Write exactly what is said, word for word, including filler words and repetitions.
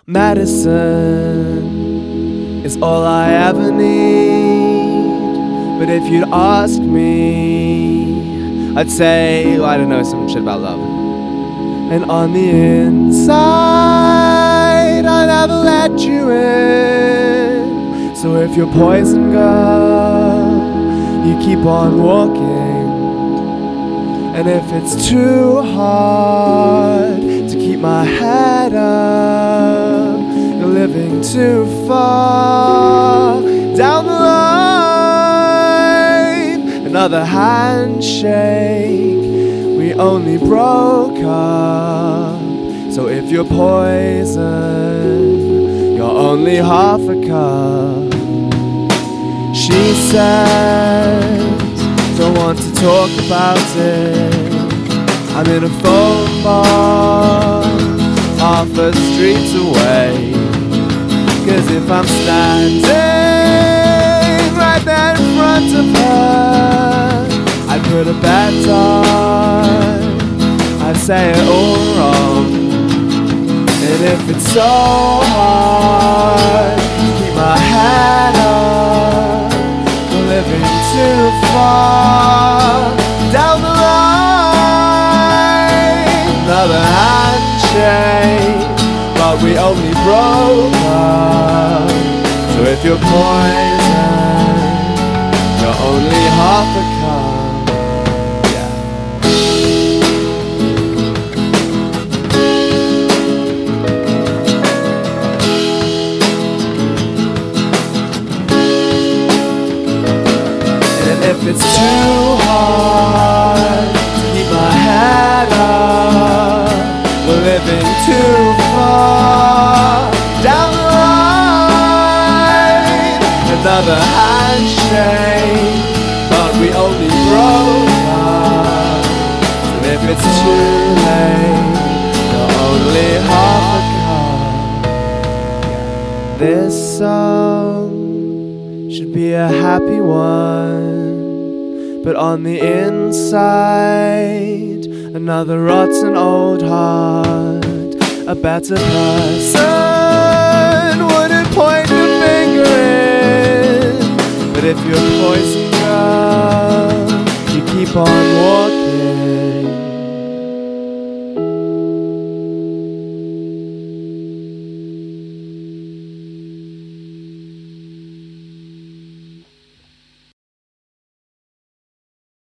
Medicine is all I ever need. But if you'd ask me, I'd say, well, I don't know, some shit about love. And on the inside, I never let you in. So if you're poison, girl, you keep on walking. And if it's too hard to keep my head up, you're living too far down the line. Another handshake, we only broke up. So if you're poison, you're only half a cup. She says, don't want to talk about it. I'm in a phone bar, half a street away. Cause if I'm standing right there in front of her, I'd put a bet on I'd say it all wrong. And if it's so hard to keep my head up, we're living too far down the line. Another handshake, but we only broke up. So if you're poison, you're only half a cup. If it's too hard to keep my head up, we're living too far down the line. Another handshake, but we only broke up. And if it's too late, you're only half a cup. This song should be a happy one, but on the inside, another rotten old heart. A better person wouldn't point the finger in. But if you're poison, girl, you keep on walking.